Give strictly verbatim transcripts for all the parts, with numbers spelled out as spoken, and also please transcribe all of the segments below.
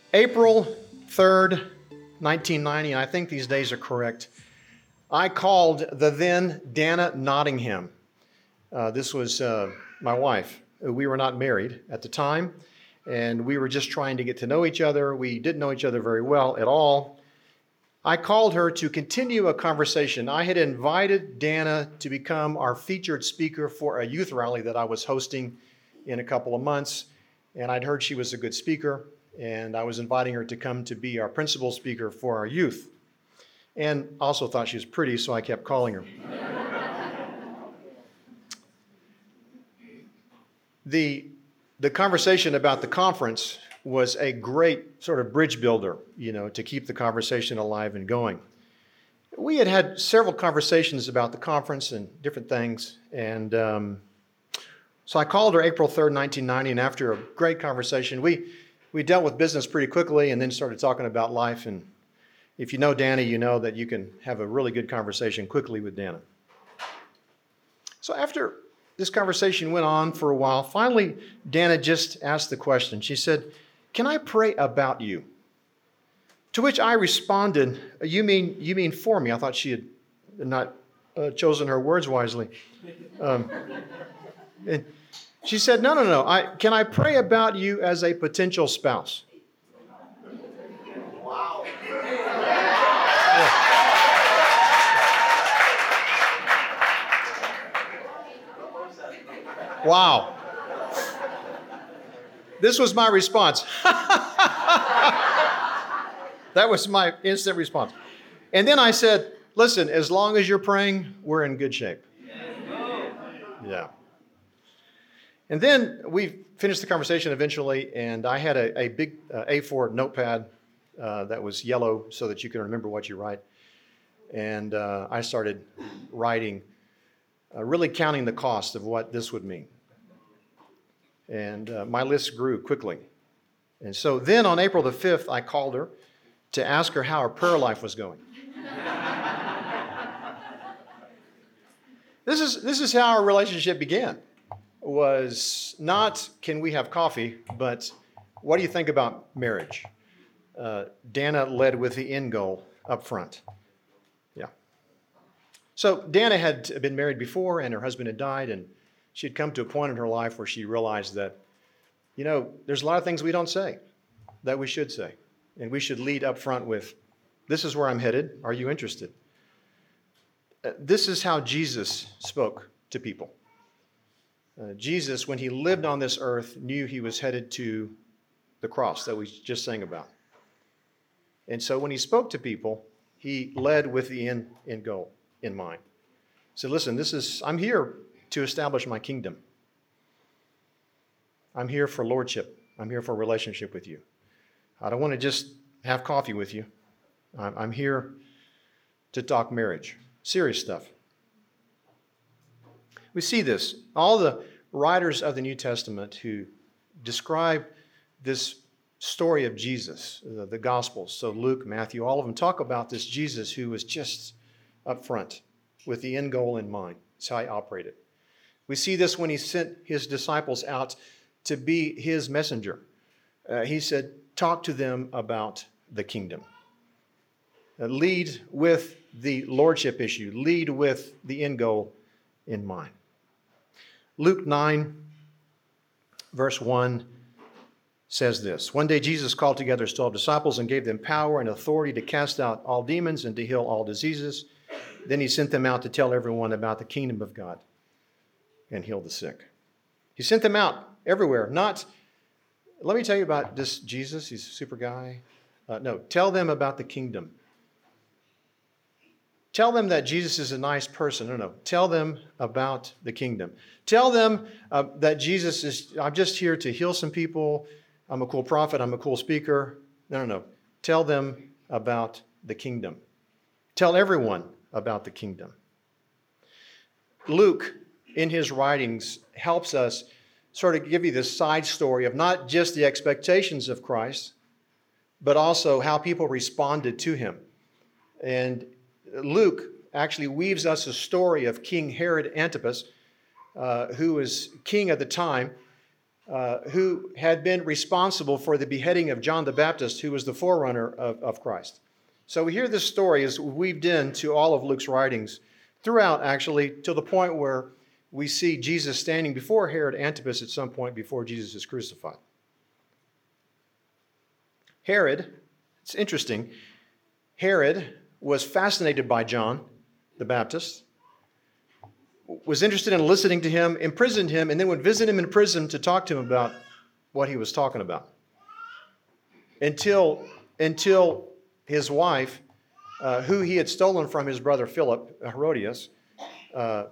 April third, nineteen ninety, and I think these days are correct, I called the then Dana Nottingham. Uh, this was uh, my wife. We were not married at the time, and we were just trying to get to know each other. We didn't know each other very well at all. I called her to continue a conversation. I had invited Dana to become our featured speaker for a youth rally that I was hosting in a couple of months, and I'd heard she was a good speaker, and I was inviting her to come to be our principal speaker for our youth. And also thought she was pretty, so I kept calling her. the, the conversation about the conference was a great sort of bridge builder, you know, to keep the conversation alive and going. We had had several conversations about the conference and different things, and um, so I called her April third, nineteen ninety, and after a great conversation, we, we dealt with business pretty quickly and then started talking about life. And if you know Dana, you know that you can have a really good conversation quickly with Dana. So after this conversation went on for a while, finally, Dana just asked the question. She said, "Can I pray about you?" To which I responded, you mean you mean for me? I thought she had not uh, chosen her words wisely. Um, and she said, no, no, no. I, can I pray about you as a potential spouse? Wow. Yeah. Wow. This was my response. That was my instant response. And then I said, listen, as long as you're praying, we're in good shape. Yeah. And then we finished the conversation eventually, and I had a, a big uh, A four notepad uh, that was yellow so that you can remember what you write. And uh, I started writing, uh, really counting the cost of what this would mean. And uh, my list grew quickly. And so then on April the fifth, I called her to ask her how her prayer life was going. This is, this is how our relationship began. Was not, can we have coffee, but what do you think about marriage? Uh, Dana led with the end goal up front. Yeah. So Dana had been married before, and her husband had died, and she had come to a point in her life where she realized that, you know, there's a lot of things we don't say that we should say. And we should lead up front with, this is where I'm headed. Are you interested? Uh, this is how Jesus spoke to people. Uh, Jesus, when he lived on this earth, knew he was headed to the cross that we just sang about. And so when he spoke to people, he led with the end, end goal in mind. He said, listen, this is, I'm here to establish my kingdom. I'm here for lordship. I'm here for a relationship with you. I don't want to just have coffee with you. I'm, I'm here to talk marriage. Serious stuff. We see this. All the writers of the New Testament who describe this story of Jesus, the, the Gospels, so Luke, Matthew, all of them talk about this Jesus who was just up front with the end goal in mind. That's how he operated. We see this when he sent his disciples out to be his messenger. Uh, he said, talk to them about the kingdom. Uh, lead with the lordship issue. Lead with the end goal in mind. Luke nine, verse one says this. One day Jesus called together his twelve disciples and gave them power and authority to cast out all demons and to heal all diseases. Then he sent them out to tell everyone about the kingdom of God and heal the sick. He sent them out everywhere. Not, let me tell you about this Jesus, he's a super guy. Uh, no, tell them about the kingdom. Tell them that Jesus is a nice person. No, no. Tell them about the kingdom. Tell them uh, that Jesus is, I'm just here to heal some people. I'm a cool prophet. I'm a cool speaker. No, no, no. Tell them about the kingdom. Tell everyone about the kingdom. Luke, in his writings, helps us sort of give you this side story of not just the expectations of Christ, but also how people responded to him. And Luke actually weaves us a story of King Herod Antipas, uh, who was king at the time, uh, who had been responsible for the beheading of John the Baptist, who was the forerunner of, of Christ. So we hear this story is weaved into all of Luke's writings, throughout actually, to the point where we see Jesus standing before Herod Antipas at some point before Jesus is crucified. Herod, it's interesting, Herod was fascinated by John the Baptist, was interested in listening to him, imprisoned him, and then would visit him in prison to talk to him about what he was talking about. Until, until his wife, uh, who he had stolen from his brother Philip, Herodias, uh,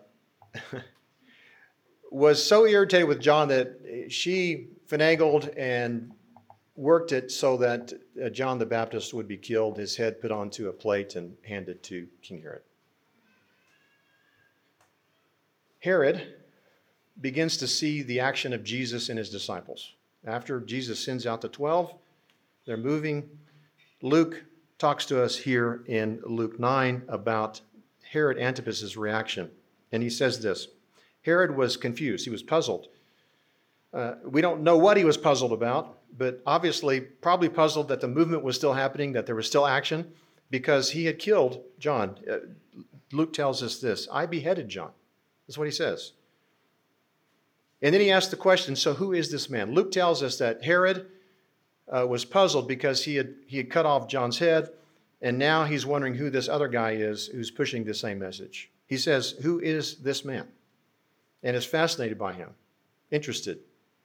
was so irritated with John that she finagled and worked it so that uh, John the Baptist would be killed, his head put onto a plate and handed to King Herod. Herod begins to see the action of Jesus and his disciples. After Jesus sends out the twelve, they're moving. Luke talks to us here in Luke nine about Herod Antipas' reaction. And he says this, Herod was confused. He was puzzled. Uh, we don't know what he was puzzled about, but obviously probably puzzled that the movement was still happening, that there was still action, because he had killed John. Uh, Luke tells us this, I beheaded John. That's what he says. And then he asks the question, so who is this man? Luke tells us that Herod uh, was puzzled because he had, he had cut off John's head, and now he's wondering who this other guy is who's pushing the same message. He says, who is this man? And is fascinated by him, interested.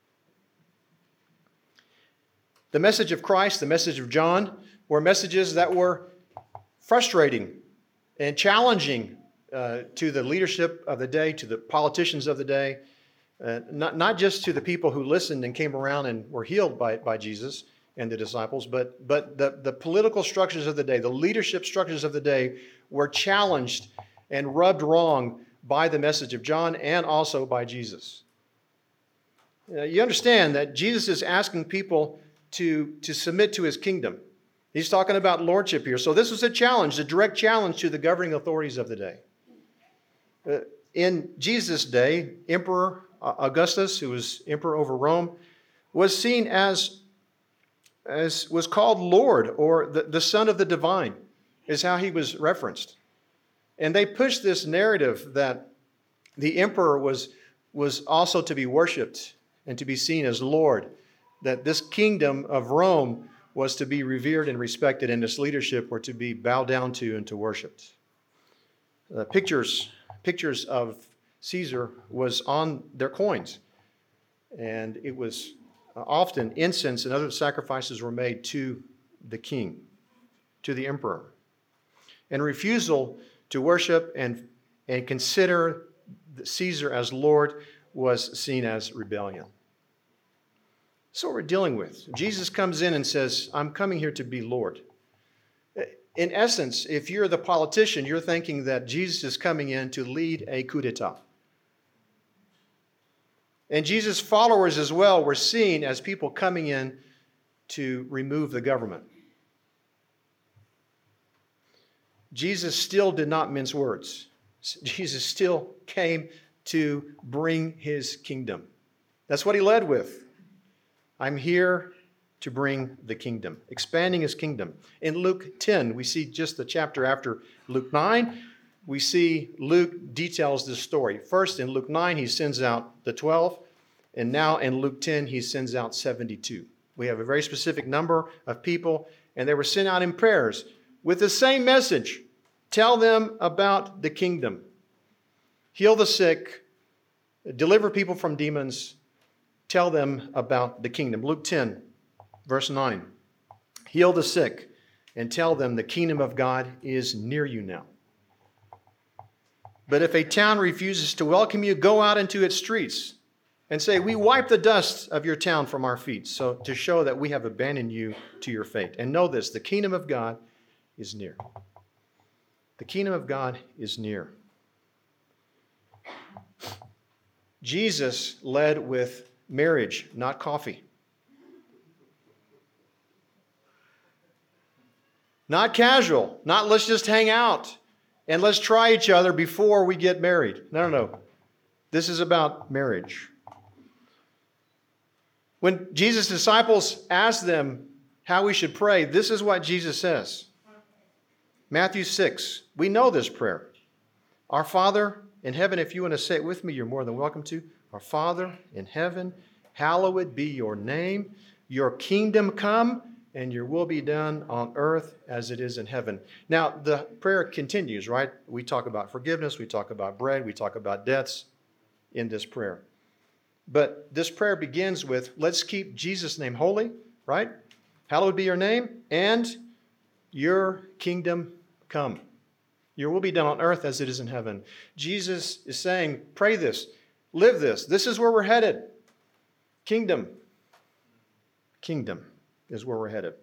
The message of Christ, the message of John, were messages that were frustrating and challenging uh, to the leadership of the day, to the politicians of the day, uh, not, not just to the people who listened and came around and were healed by, by Jesus and the disciples, but, but the, the political structures of the day, the leadership structures of the day were challenged and rubbed wrong by the message of John and also by Jesus. Uh, you understand that Jesus is asking people to, to submit to his kingdom. He's talking about lordship here. So this was a challenge, a direct challenge to the governing authorities of the day. Uh, in Jesus' day, Emperor Augustus, who was emperor over Rome, was seen as, as was called Lord, or the, the Son of the Divine, is how he was referenced. And they pushed this narrative that the emperor was, was also to be worshipped and to be seen as Lord, that this kingdom of Rome was to be revered and respected, and its leadership were to be bowed down to and to worshipped. Uh, pictures, pictures of Caesar was on their coins, and it was uh, often incense and other sacrifices were made to the king, to the emperor. And refusal to worship and, and consider Caesar as Lord was seen as rebellion. That's what we're dealing with. Jesus comes in and says, I'm coming here to be Lord. In essence, if you're the politician, you're thinking that Jesus is coming in to lead a coup d'etat. And Jesus' followers as well were seen as people coming in to remove the government. Jesus still did not mince words. Jesus still came to bring his kingdom. That's what he led with. I'm here to bring the kingdom, expanding his kingdom. In Luke ten, we see just the chapter after Luke nine, we see Luke details this story. First, in Luke nine, he sends out the twelve, and now in Luke ten, he sends out seventy-two. We have a very specific number of people, and they were sent out in prayers with the same message. Tell them about the kingdom. Heal the sick, deliver people from demons, tell them about the kingdom. Luke ten, verse nine. Heal the sick and tell them the kingdom of God is near you now. But if a town refuses to welcome you, go out into its streets and say, we wipe the dust of your town from our feet, so to show that we have abandoned you to your fate. And know this, the kingdom of God is near. The kingdom of God is near. Jesus led with marriage, not coffee. Not casual, not let's just hang out and let's try each other before we get married. No, no, no. This is about marriage. When Jesus' disciples asked them how we should pray, this is what Jesus says. Matthew six, we know this prayer. Our Father in heaven, if you want to say it with me, you're more than welcome to. Our Father in heaven, hallowed be your name. Your kingdom come, and your will be done on earth as it is in heaven. Now, the prayer continues, right? We talk about forgiveness, we talk about bread, we talk about deaths in this prayer. But this prayer begins with, let's keep Jesus' name holy, right? Hallowed be your name, and your kingdom come. Your will be done on earth as it is in heaven. Jesus is saying, pray this, live this. This is where we're headed. Kingdom. Kingdom is where we're headed.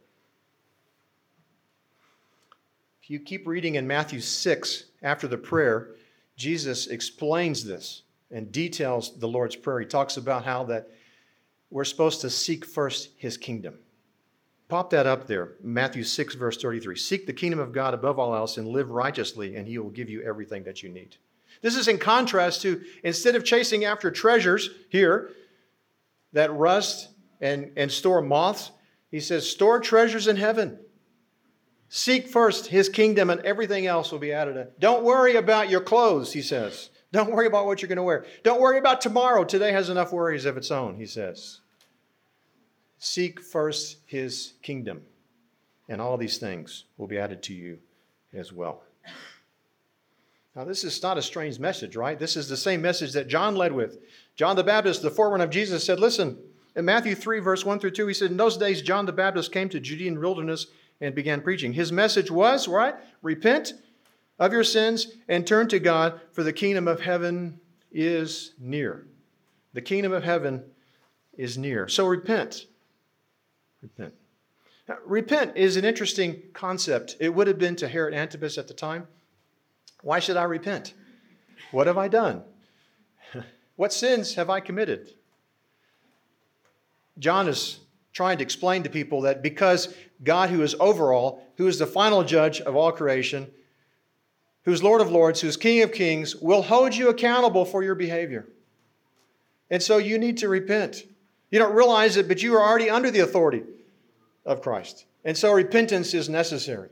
If you keep reading in Matthew six, after the prayer, Jesus explains this and details the Lord's Prayer. He talks about how that we're supposed to seek first his kingdom. Pop that up there, Matthew six, verse thirty-three. Seek the kingdom of God above all else and live righteously, and he will give you everything that you need. This is in contrast to, instead of chasing after treasures here that rust and, and store moths, he says, store treasures in heaven. Seek first his kingdom and everything else will be added. Don't worry about your clothes, he says. Don't worry about what you're going to wear. Don't worry about tomorrow. Today has enough worries of its own, he says. Seek first his kingdom, and all these things will be added to you as well. Now, this is not a strange message, right? This is the same message that John led with. John the Baptist, the forerunner of Jesus, said, listen, in Matthew three, verse one through two, he said, in those days, John the Baptist came to Judean wilderness and began preaching. His message was, right? Repent of your sins and turn to God, for the kingdom of heaven is near. The kingdom of heaven is near. So repent. Repent. Now, repent is an interesting concept. It would have been to Herod Antipas at the time. Why should I repent? What have I done? What sins have I committed? John is trying to explain to people that because God, who is over all, who is the final judge of all creation, who's Lord of lords, who's King of kings, will hold you accountable for your behavior. And so you need to repent. You don't realize it, but you are already under the authority of Christ. And so repentance is necessary.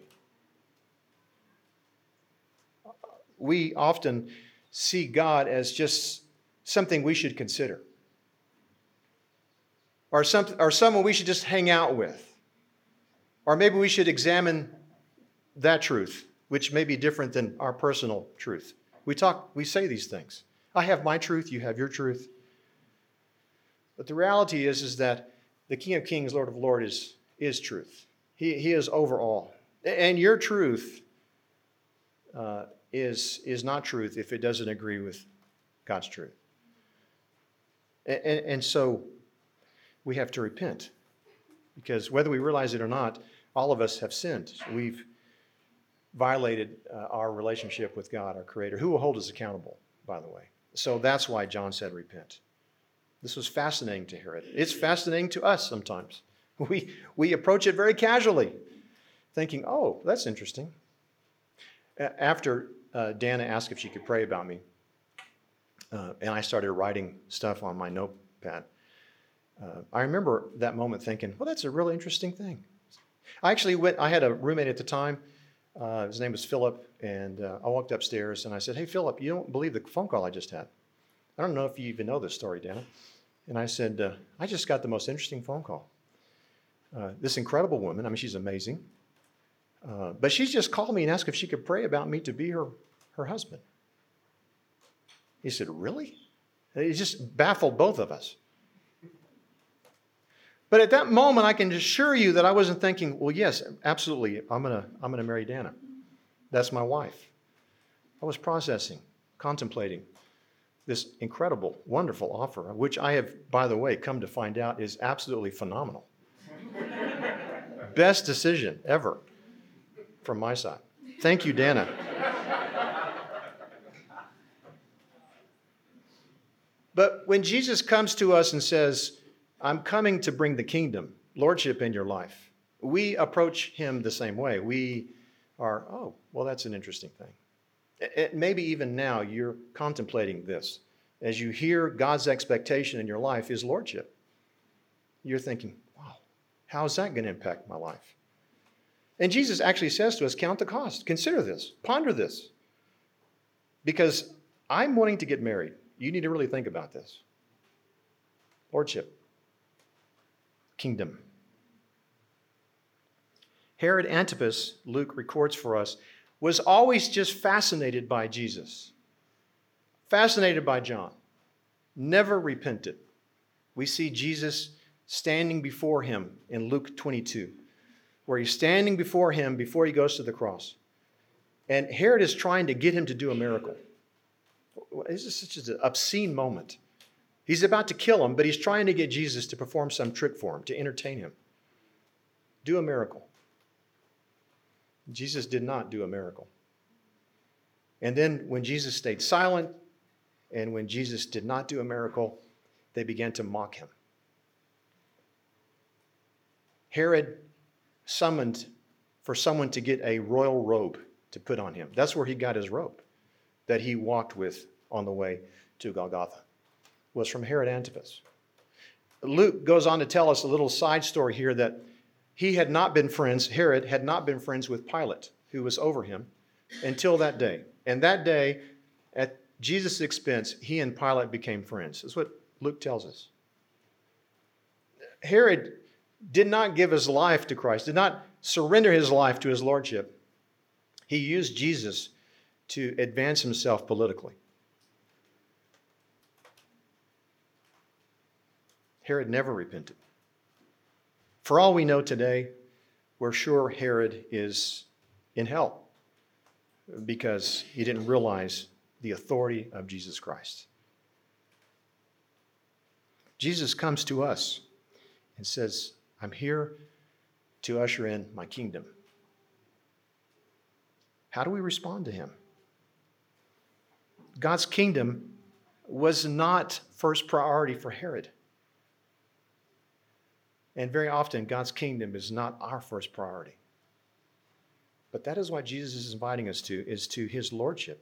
We often see God as just something we should consider, or, some, or someone we should just hang out with, or maybe we should examine that truth, which may be different than our personal truth. We talk, we say these things. I have my truth, you have your truth. But the reality is, is that the King of Kings, Lord of Lords is, is truth. He, he is over all. And your truth uh, is, is not truth if it doesn't agree with God's truth. And, and, and so we have to repent. Because whether we realize it or not, all of us have sinned. We've violated uh, our relationship with God, our Creator, who will hold us accountable, by the way. So that's why John said repent. This was fascinating to hear it. It's fascinating to us sometimes. We, we approach it very casually, thinking, oh, that's interesting. A- after uh, Dana asked if she could pray about me, uh, and I started writing stuff on my notepad, uh, I remember that moment thinking, well, that's a really interesting thing. I actually went, I had a roommate at the time. Uh, his name was Philip, and uh, I walked upstairs, and I said, hey, Philip, you don't believe the phone call I just had. I don't know if you even know this story, Dana. And I said, uh, I just got the most interesting phone call. Uh, this incredible woman, I mean, she's amazing. Uh, but she just called me and asked if she could pray about me to be her, her husband. He said, really? It just baffled both of us. But at that moment, I can assure you that I wasn't thinking, well, yes, absolutely, I'm going to I'm gonna marry Dana. That's my wife. I was processing, contemplating this incredible, wonderful offer, which I have, by the way, come to find out is absolutely phenomenal. Best decision ever from my side. Thank you, Dana. But when Jesus comes to us and says, I'm coming to bring the kingdom, lordship in your life, we approach him the same way. We are, oh, well, that's an interesting thing. It, maybe even now you're contemplating this. As you hear God's expectation in your life is lordship. you're thinking, wow, how is that going to impact my life? And Jesus actually says to us, count the cost. Consider this. Ponder this. Because I'm wanting to get married. You need to really think about this. Lordship. Kingdom. Herod Antipas, Luke records for us, was always just fascinated by Jesus. Fascinated by John. Never repented. We see Jesus standing before him in Luke twenty-two, where he's standing before him before he goes to the cross. And Herod is trying to get him to do a miracle. This is such an obscene moment. He's about to kill him, but he's trying to get Jesus to perform some trick for him, to entertain him. Do a miracle. Jesus did not do a miracle. And then when Jesus stayed silent, and when Jesus did not do a miracle, they began to mock him. Herod summoned for someone to get a royal robe to put on him. That's where he got his robe that he walked with on the way to Golgotha. It was from Herod Antipas. Luke goes on to tell us a little side story here that he had not been friends, Herod had not been friends with Pilate, who was over him, until that day. And that day, at Jesus' expense, he and Pilate became friends. That's what Luke tells us. Herod did not give his life to Christ, did not surrender his life to his lordship. He used Jesus to advance himself politically. Herod never repented. For all we know today, we're sure Herod is in hell because he didn't realize the authority of Jesus Christ. Jesus comes to us and says, I'm here to usher in my kingdom. How do we respond to him? God's kingdom was not first priority for Herod. And very often, God's kingdom is not our first priority. But that is what Jesus is inviting us to, is to his lordship.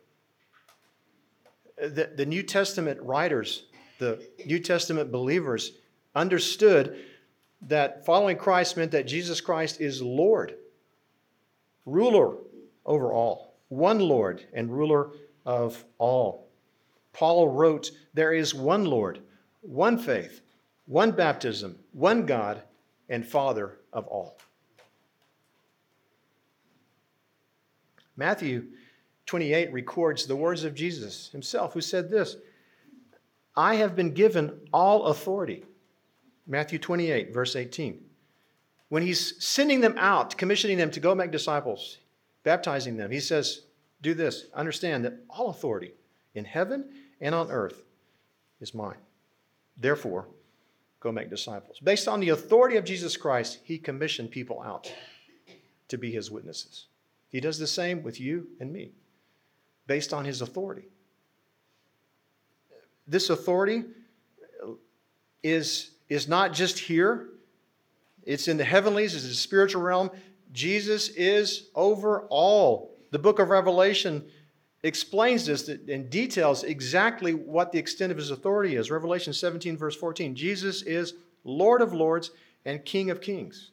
The, the New Testament writers, the New Testament believers understood that following Christ meant that Jesus Christ is Lord, ruler over all, one Lord and ruler of all. Paul wrote, there is one Lord, one faith, one baptism, one God, and Father of all. Matthew twenty-eight records the words of Jesus himself, who said this, I have been given all authority. Matthew twenty-eight, verse eighteen. When he's sending them out, commissioning them to go make disciples, baptizing them, he says, do this, understand that all authority in heaven and on earth is mine. Therefore, go make disciples. Based on the authority of Jesus Christ, he commissioned people out to be his witnesses. He does the same with you and me, based on his authority. This authority is, is not just here. It's in the heavenlies, it's in the spiritual realm. Jesus is over all. The book of Revelation explains this and details exactly what the extent of his authority is. Revelation seventeen, verse fourteen. Jesus is Lord of lords and King of kings.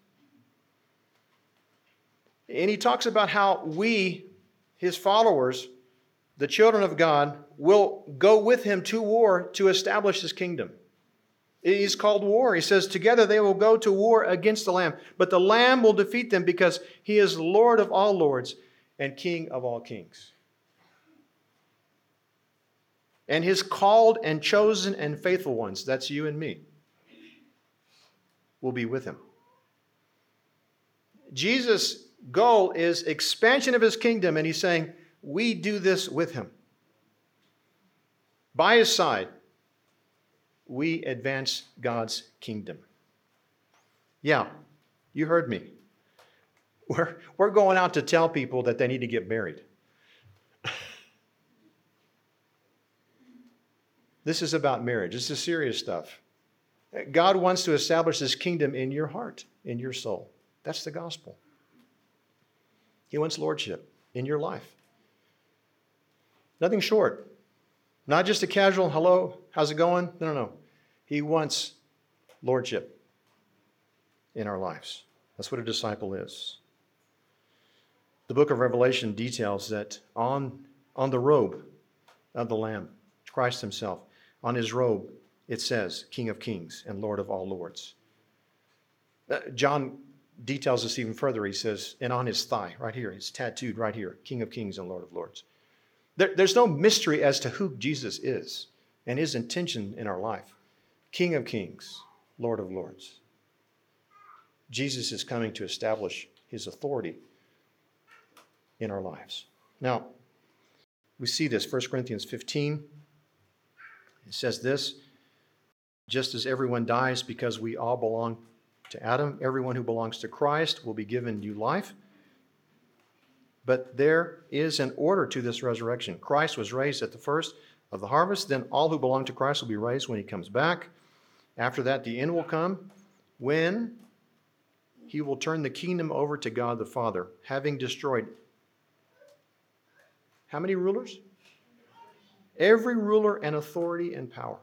And he talks about how we, his followers, the children of God, will go with him to war to establish his kingdom. He's called war. He says, together they will go to war against the Lamb. But the Lamb will defeat them because he is Lord of all lords and King of all kings. And his called and chosen and faithful ones, that's you and me, will be with him. Jesus' goal is expansion of his kingdom, and he's saying, we do this with him. By his side, we advance God's kingdom. Yeah, you heard me. We're, we're going out to tell people that they need to get married. This is about marriage. This is serious stuff. God wants to establish his kingdom in your heart, in your soul. That's the gospel. He wants lordship in your life. Nothing short. Not just a casual, hello, how's it going? No, no, no. He wants lordship. in our lives. That's what a disciple is. The book of Revelation details that on, on the robe of the Lamb, Christ himself, on his robe, it says, King of Kings and Lord of all lords. Uh, John details this even further. He says, and on his thigh, right here, it's tattooed right here, King of Kings and Lord of Lords. There, there's no mystery as to who Jesus is and his intention in our life. King of Kings, Lord of Lords. Jesus is coming to establish his authority in our lives. Now, we see this, First Corinthians fifteen. It says this, just as everyone dies because we all belong to Adam, everyone who belongs to Christ will be given new life. But there is an order to this resurrection. Christ was raised at the first of the harvest, then all who belong to Christ will be raised when he comes back. After that, the end will come when he will turn the kingdom over to God the Father, having destroyed how many rulers? Every ruler and authority and power.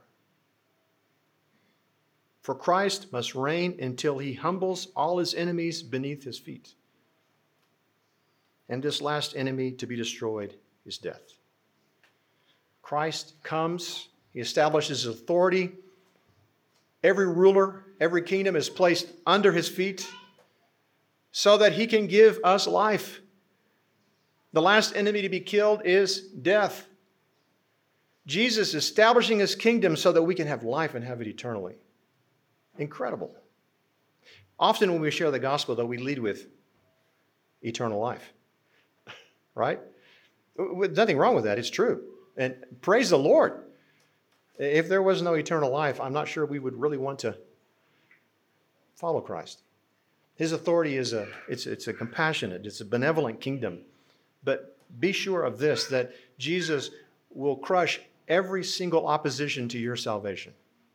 For Christ must reign until he humbles all his enemies beneath his feet. And this last enemy to be destroyed is death. Christ comes, he establishes his authority. Every ruler, every kingdom is placed under his feet so that he can give us life. The last enemy to be killed is death. Jesus establishing his kingdom so that we can have life and have it eternally. Incredible. Often when we share the gospel, though, we lead with eternal life. Right? There's nothing wrong with that. It's true. And praise the Lord. If there was no eternal life, I'm not sure we would really want to follow Christ. His authority is a, it's, it's a compassionate, it's a benevolent kingdom. But be sure of this, that Jesus will crush every single opposition to your salvation.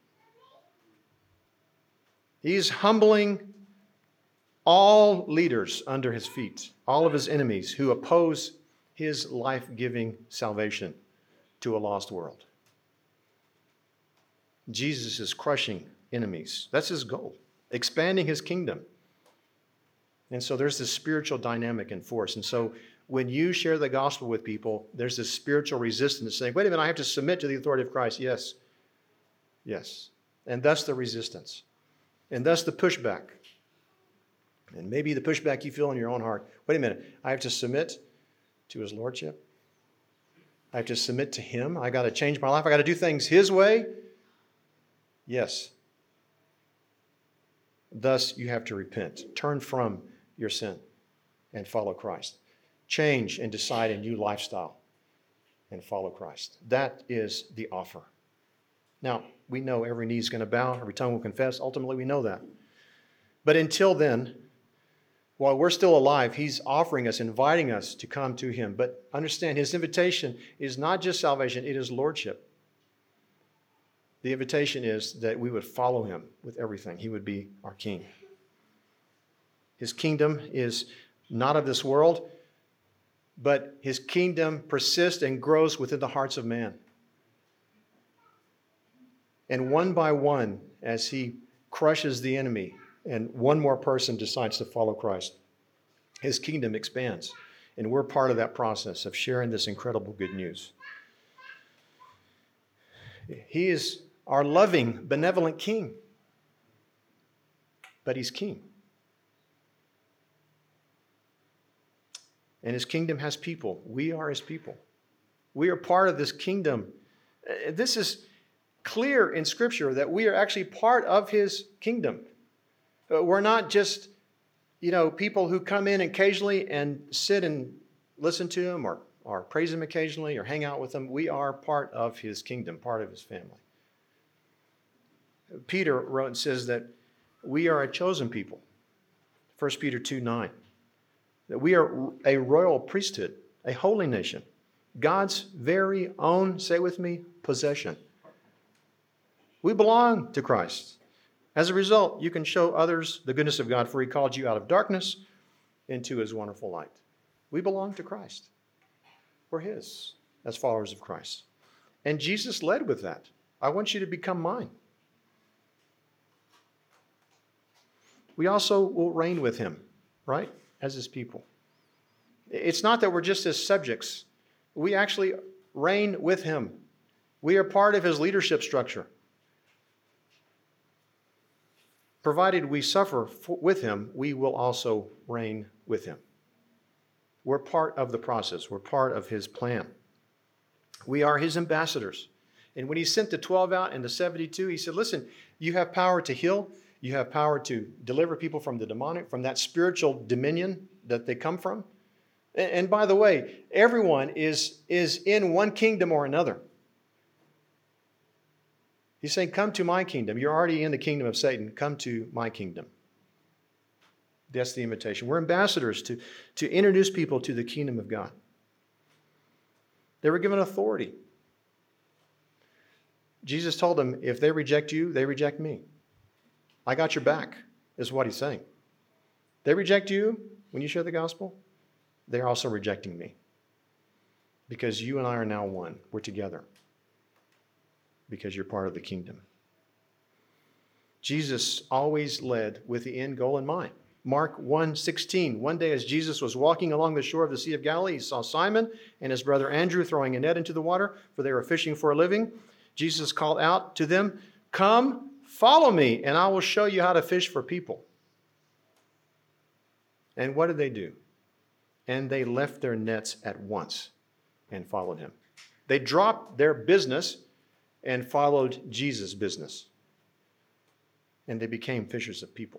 He's humbling all leaders under his feet, all of his enemies who oppose his life-giving salvation to a lost world. Jesus is crushing enemies. That's his goal, expanding his kingdom. And so there's this spiritual dynamic in force. And so when you share the gospel with people, there's this spiritual resistance saying, wait a minute, I have to submit to the authority of Christ. Yes. Yes. And thus the resistance. And thus the pushback. And maybe the pushback you feel in your own heart. Wait a minute, I have to submit to his lordship. I have to submit to him. I got to change my life. I got to do things his way. Yes. Thus you have to repent. Turn from your sin and follow Christ. Change and decide a new lifestyle and follow Christ. That is the offer. Now, we know every knee is going to bow, every tongue will confess. Ultimately, we know that. But until then, while we're still alive, he's offering us, inviting us to come to him. But understand, his invitation is not just salvation, it is lordship. The invitation is that we would follow him with everything. He would be our king. His kingdom is not of this world, but his kingdom persists and grows within the hearts of man. And one by one, as he crushes the enemy, and one more person decides to follow Christ, his kingdom expands. And we're part of that process of sharing this incredible good news. He is our loving, benevolent king. But he's king. And his kingdom has people. We are his people. We are part of this kingdom. This is clear in Scripture that we are actually part of his kingdom. We're not just, you know, people who come in occasionally and sit and listen to him or, or praise him occasionally or hang out with him. We are part of his kingdom, part of his family. Peter wrote and says that we are a chosen people. First Peter two nine. That we are a royal priesthood, a holy nation, God's very own, say with me, possession. We belong to Christ. As a result, you can show others the goodness of God, for he called you out of darkness into his wonderful light. We belong to Christ. We're his as followers of Christ. And Jesus led with that. I want you to become mine. we also will reign with him, right? As his people. It's not that we're just his subjects. We actually reign with him. We are part of his leadership structure. Provided we suffer with him, we will also reign with him. We're part of the process. We're part of his plan. We are his ambassadors. And when he sent the twelve out and the seventy-two, he said, listen, you have power to heal. You have power to deliver people from the demonic, from that spiritual dominion that they come from. And, and by the way, everyone is, is in one kingdom or another. He's saying, come to my kingdom. You're already in the kingdom of Satan. Come to my kingdom. That's the invitation. We're ambassadors to, to introduce people to the kingdom of God. They were given authority. Jesus told them, if they reject you, they reject me. I got your back, is what he's saying. They reject you when you share the gospel. They're also rejecting me. Because you and I are now one. We're together. Because you're part of the kingdom. Jesus always led with the end goal in mind. Mark one sixteen. One day as Jesus was walking along the shore of the Sea of Galilee, he saw Simon and his brother Andrew throwing a net into the water, for they were fishing for a living. Jesus called out to them, come, follow me, and I will show you how to fish for people. And what did they do? And they left their nets at once and followed him. They dropped their business and followed Jesus' business. And they became fishers of people.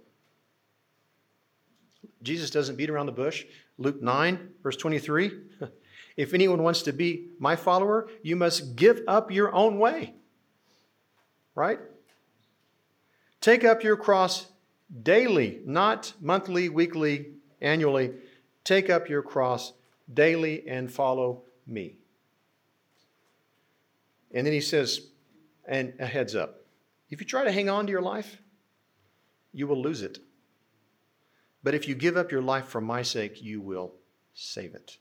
Jesus doesn't beat around the bush. Luke nine, verse twenty-three. If anyone wants to be my follower, you must give up your own way. Right? Take up your cross daily, not monthly, weekly, annually. Take up your cross daily and follow me. And then he says, and a heads up, if you try to hang on to your life, you will lose it. But if you give up your life for my sake, you will save it.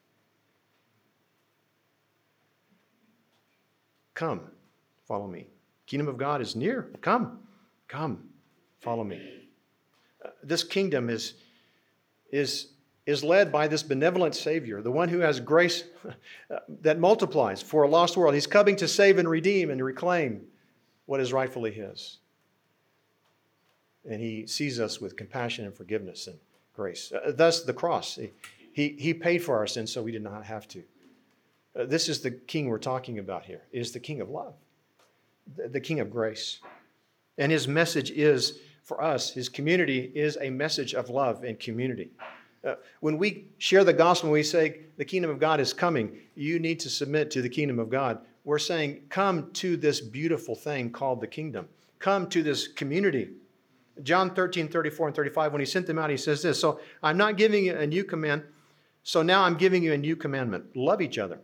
Come, follow me. Kingdom of God is near. Come, come, follow me. Uh, this kingdom is, is, is led by this benevolent Savior, the one who has grace that multiplies for a lost world. He's coming to save and redeem and reclaim what is rightfully his. And he sees us with compassion and forgiveness and grace. Uh, thus, the cross. He, he, he paid for our sins so we did not have to. Uh, this is the king we're talking about here. It is the king of love, the, the king of grace. And his message is, for us, his community is a message of love and community. Uh, when we share the gospel, we say the kingdom of God is coming, you need to submit to the kingdom of God. We're saying, come to this beautiful thing called the kingdom. Come to this community. John thirteen, thirty-four and thirty-five, when he sent them out, he says this, so I'm not giving you a new command, so now I'm giving you a new commandment. Love each other.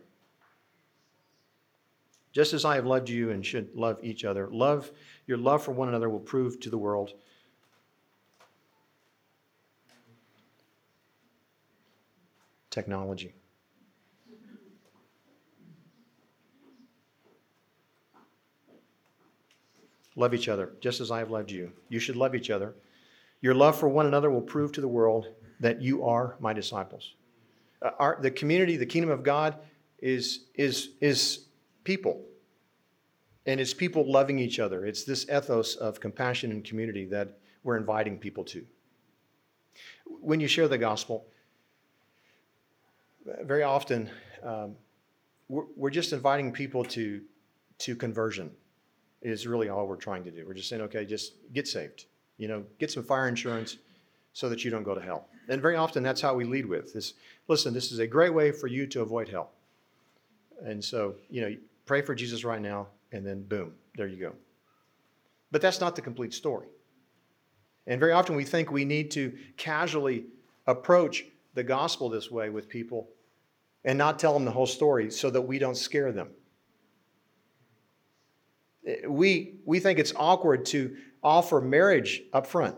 Just as I have loved you and should love each other. Love, your love for one another will prove to the world. Technology. Love each other, just as I have loved you. You should love each other. Your love for one another will prove to the world that you are my disciples. Uh, our, the community, the kingdom of God is, is, is people. And it's people loving each other. It's this ethos of compassion and community that we're inviting people to. When you share the gospel, very often um, we're, we're just inviting people to, to conversion. Is really all we're trying to do. We're just saying, okay, just get saved. You know, get some fire insurance so that you don't go to hell. And very often that's how we lead with this. Listen, this is a great way for you to avoid hell. And so, you know, pray for Jesus right now, and then boom, there you go. But that's not the complete story. And very often we think we need to casually approach the gospel this way with people and not tell them the whole story so that we don't scare them. We, we think it's awkward to offer marriage up front.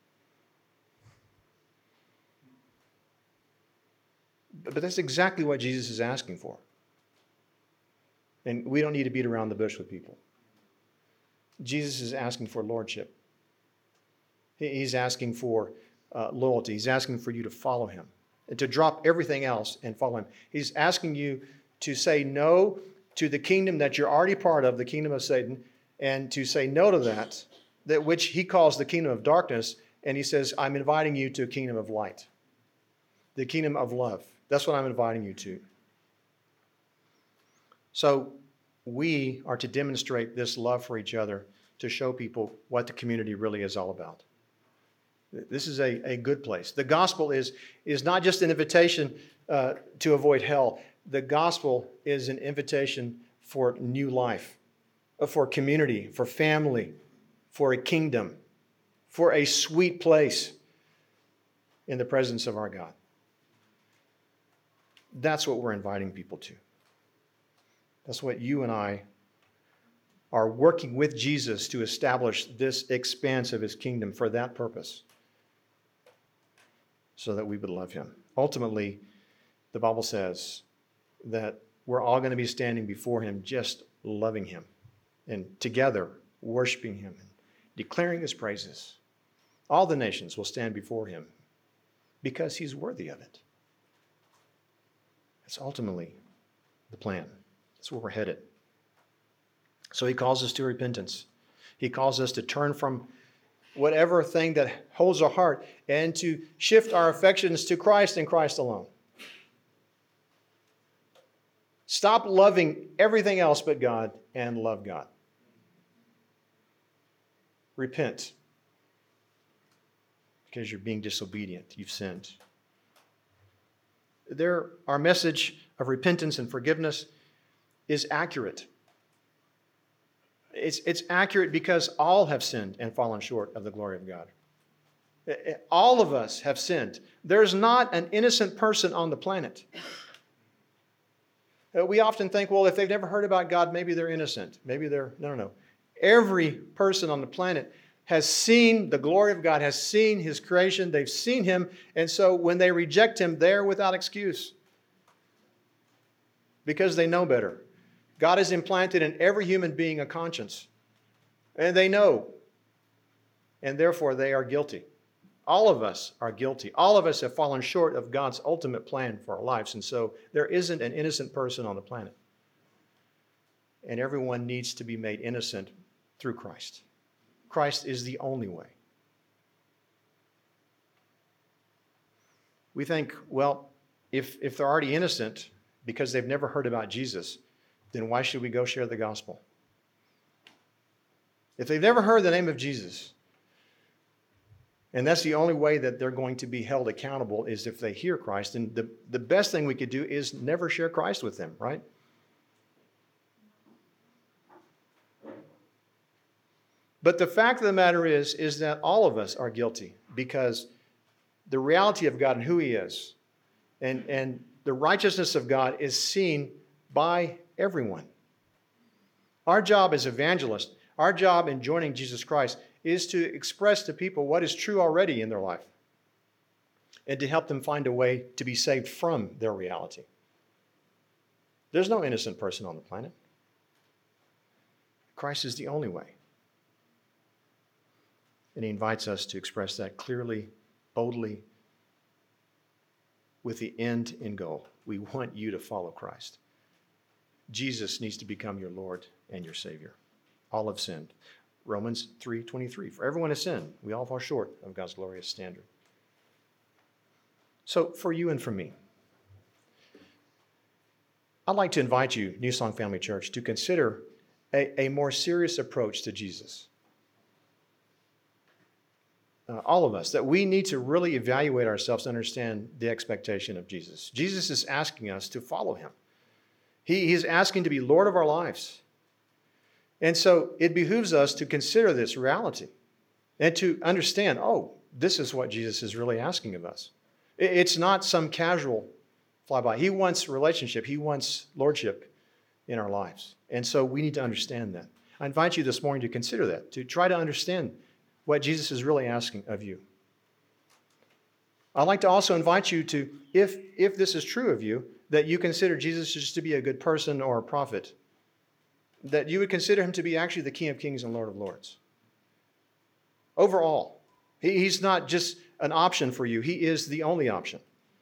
But that's exactly what Jesus is asking for. And we don't need to beat around the bush with people. Jesus is asking for lordship. He's asking for uh, loyalty. He's asking for you to follow him and to drop everything else and follow him. He's asking you to say no to the kingdom that you're already part of, the kingdom of Satan, and to say no to that, that which he calls the kingdom of darkness. And he says, I'm inviting you to a kingdom of light, the kingdom of love. That's what I'm inviting you to. So we are to demonstrate this love for each other to show people what the community really is all about. This is a, a good place. The gospel is, is not just an invitation uh, to avoid hell. The gospel is an invitation for new life, for community, for family, for a kingdom, for a sweet place in the presence of our God. That's what we're inviting people to. That's what you and I are working with Jesus to establish this expanse of his kingdom for that purpose, so that we would love him. Ultimately, the Bible says that we're all going to be standing before him just loving him and together worshiping him and declaring his praises. All the nations will stand before him because he's worthy of it. That's ultimately the plan. That's where we're headed. So he calls us to repentance. He calls us to turn from whatever thing that holds our heart and to shift our affections to Christ and Christ alone. Stop loving everything else but God and love God. Repent because you're being disobedient. You've sinned. There, our message of repentance and forgiveness is accurate. It's, it's accurate because all have sinned and fallen short of the glory of God. All of us have sinned. There's not an innocent person on the planet. We often think, well, if they've never heard about God, maybe they're innocent. Maybe they're, no, no, no. Every person on the planet has seen the glory of God, has seen his creation. They've seen him. And so when they reject him, they're without excuse because they know better. God has implanted in every human being a conscience, and they know, and therefore they are guilty. All of us are guilty. All of us have fallen short of God's ultimate plan for our lives, and so there isn't an innocent person on the planet. And everyone needs to be made innocent through Christ. Christ is the only way. We think, well, if, if they're already innocent because they've never heard about Jesus, then why should we go share the gospel? If they've never heard the name of Jesus, and that's the only way that they're going to be held accountable is if they hear Christ, and the, the best thing we could do is never share Christ with them, right? But the fact of the matter is, is that all of us are guilty because the reality of God and who he is and, and the righteousness of God is seen by everyone. Our job as evangelists, our job in joining Jesus Christ is to express to people what is true already in their life and to help them find a way to be saved from their reality. There's no innocent person on the planet. Christ is the only way. And he invites us to express that clearly, boldly, with the end in goal. We want you to follow Christ. Jesus needs to become your Lord and your Savior. All have sinned. Romans three twenty-three. For everyone has sinned. We all fall short of God's glorious standard. So for you and for me, I'd like to invite you, New Song Family Church, to consider a, a more serious approach to Jesus. Uh, all of us, that we need to really evaluate ourselves to understand the expectation of Jesus. Jesus is asking us to follow him. He, he's asking to be Lord of our lives. And so it behooves us to consider this reality and to understand, oh, this is what Jesus is really asking of us. It, it's not some casual flyby. He wants relationship. He wants lordship in our lives. And so we need to understand that. I invite you this morning to consider that, to try to understand what Jesus is really asking of you. I'd like to also invite you to, if, if this is true of you, that you consider Jesus just to be a good person or a prophet, that you would consider him to be actually the King of Kings and Lord of Lords. Overall, He, he's not just an option for you. He is the only option.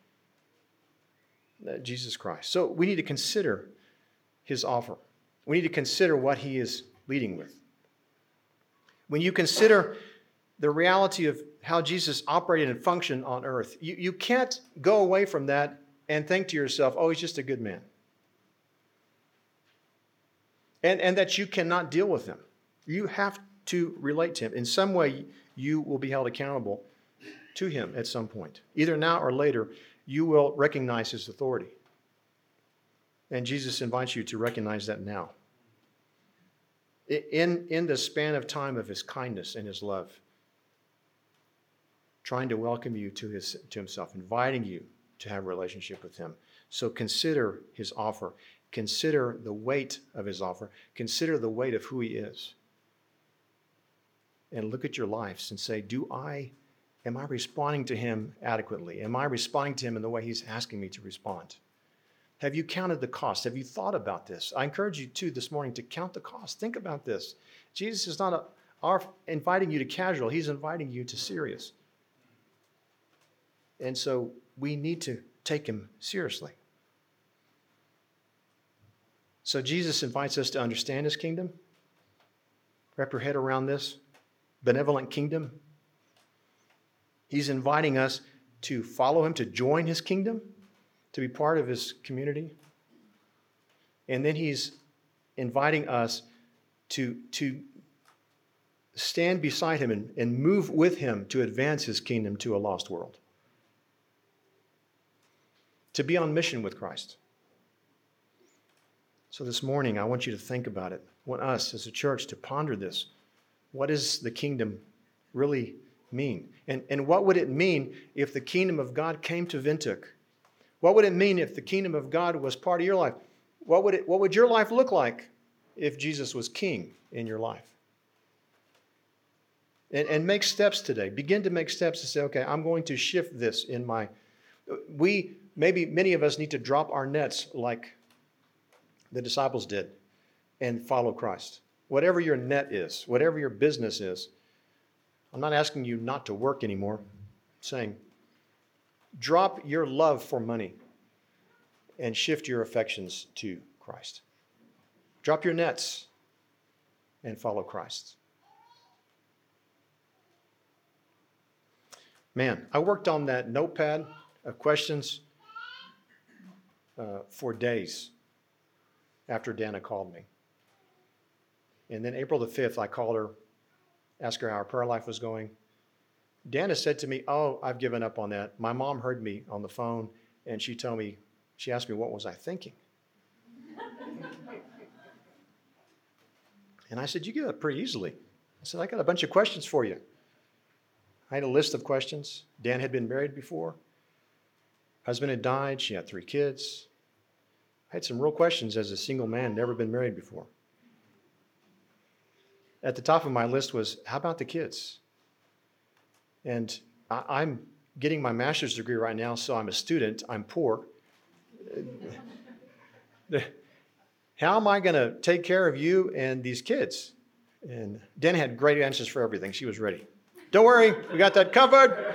Uh, Jesus Christ. So we need to consider his offer. We need to consider what he is leading with. When you consider the reality of how Jesus operated and functioned on earth, you, you can't go away from that and think to yourself, oh, he's just a good man. And, and that you cannot deal with him. You have to relate to him. In some way, you will be held accountable to him at some point. Either now or later, you will recognize his authority. And Jesus invites you to recognize that now. In, in the span of time of his kindness and his love, trying to welcome you to, his, to himself, inviting you to have a relationship with him. So consider his offer. Consider the weight of his offer. Consider the weight of who he is. And look at your lives and say, do I, am I responding to him adequately? Am I responding to him in the way he's asking me to respond? Have you counted the cost? Have you thought about this? I encourage you too this morning to count the cost. Think about this. Jesus is not a, our, inviting you to casual. He's inviting you to serious. And so we need to take him seriously. So Jesus invites us to understand his kingdom. Wrap your head around this benevolent kingdom. He's inviting us to follow him, to join his kingdom, to be part of his community. And then he's inviting us to, to stand beside him and, and move with him to advance his kingdom to a lost world. To be on mission with Christ. So this morning, I want you to think about it. I want us as a church to ponder this. What does the kingdom really mean? And, and what would it mean if the kingdom of God came to Windhoek? What would it mean if the kingdom of God was part of your life? What would it, what would your life look like if Jesus was king in your life? And, and make steps today. Begin to make steps to say, okay, I'm going to shift this in my... We, maybe many of us need to drop our nets like the disciples did and follow Christ. Whatever your net is, whatever your business is, I'm not asking you not to work anymore. I'm saying, drop your love for money and shift your affections to Christ. Drop your nets and follow Christ. Man, I worked on that notepad of questions uh, for days after Dana called me. And then April the fifth, I called her, asked her how her prayer life was going. Dana said to me, oh, I've given up on that. My mom heard me on the phone, and she told me, she asked me, what was I thinking? And I said, you give up pretty easily. I said, I got a bunch of questions for you. I had a list of questions. Dan had been married before. Husband had died. She had three kids. I had some real questions as a single man, never been married before. At the top of my list was, how about the kids? And I, I'm getting my master's degree right now, so I'm a student. I'm poor. How am I going to take care of you and these kids? And Dan had great answers for everything. She was ready. Don't worry, we got that covered.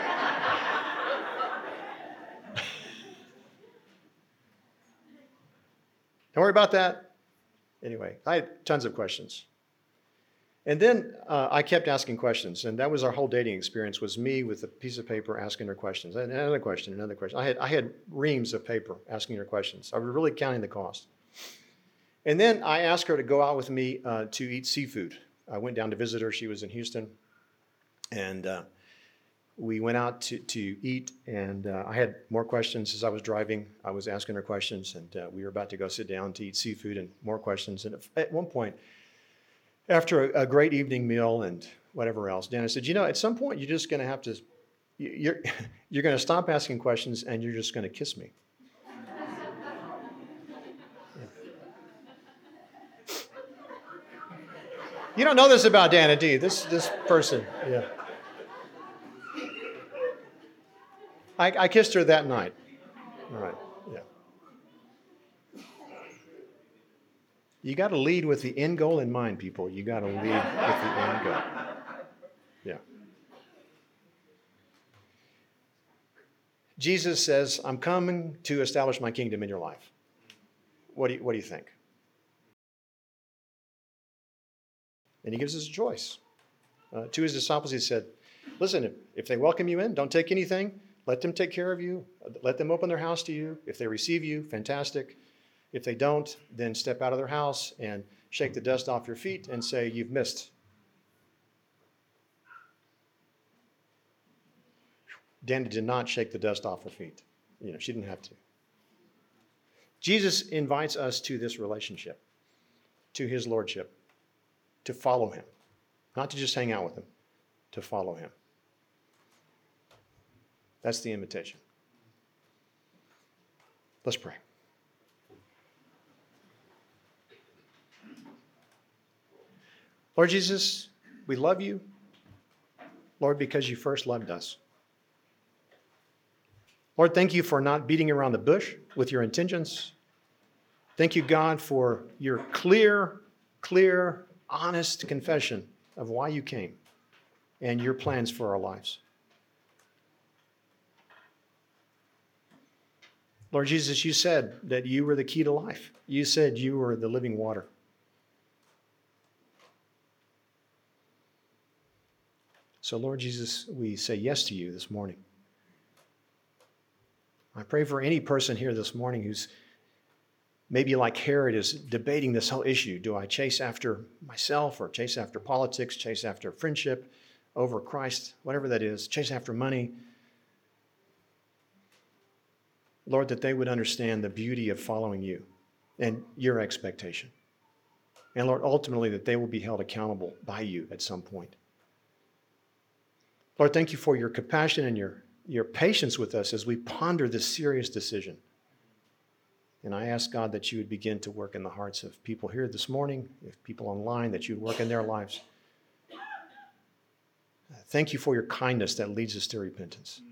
Don't worry about that. Anyway, I had tons of questions. And then uh, I kept asking questions, and that was our whole dating experience, was me with a piece of paper asking her questions. And another question, another question. I had, I had reams of paper asking her questions. I was really counting the cost. And then I asked her to go out with me uh, to eat seafood. I went down to visit her. She was in Houston. And uh, we went out to, to eat, and uh, I had more questions as I was driving. I was asking her questions, and uh, we were about to go sit down to eat seafood and more questions. And at one point, after a, a great evening meal and whatever else, Dana said, you know, at some point, you're just going to have to, you're, you're going to stop asking questions, and you're just going to kiss me. You don't know this about Dana, do you? This, this person, yeah. I, I kissed her that night. All right, yeah. You got to lead with the end goal in mind, people. You got to lead with the end goal. Yeah. Jesus says, I'm coming to establish my kingdom in your life. What do you, what do you think? And he gives us a choice. Uh, to his disciples, he said, listen, if, if they welcome you in, don't take anything. Let them take care of you. Let them open their house to you. If they receive you, fantastic. If they don't, then step out of their house and shake the dust off your feet and say, you've missed. Dana did not shake the dust off her feet. You know, she didn't have to. Jesus invites us to this relationship, to his lordship, to follow him. Not to just hang out with him, to follow him. That's the invitation. Let's pray. Lord Jesus, we love you, Lord, because you first loved us. Lord, thank you for not beating around the bush with your intentions. Thank you, God, for your clear, clear, honest confession of why you came and your plans for our lives. Lord Jesus, you said that you were the key to life. You said you were the living water. So, Lord Jesus, we say yes to you this morning. I pray for any person here this morning who's maybe like Herod is debating this whole issue. Do I chase after myself or chase after politics, chase after friendship over Christ, whatever that is, chase after money? Lord, that they would understand the beauty of following you and your expectation. And Lord, ultimately that they will be held accountable by you at some point. Lord, thank you for your compassion and your, your patience with us as we ponder this serious decision. And I ask, God, that you would begin to work in the hearts of people here this morning, if people online, that you would work in their lives. Thank you for your kindness that leads us to repentance.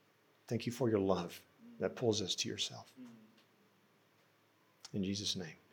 Thank you for your love that pulls us to yourself. In Jesus' name.